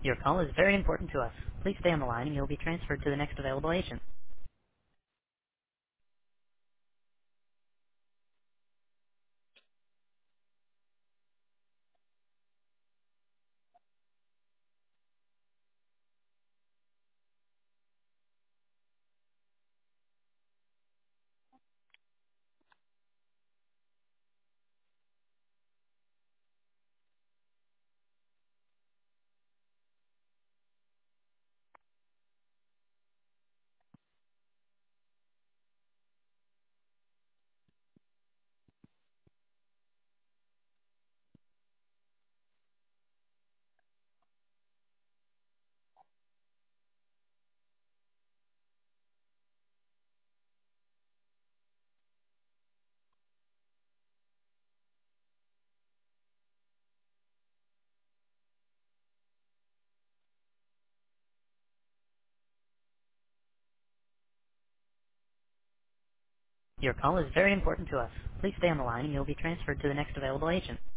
Your call is very important to us. Please stay on the line and you'll be transferred to the next available agent. Your call is very important to us. Please stay on the line and you'll be transferred to the next available agent.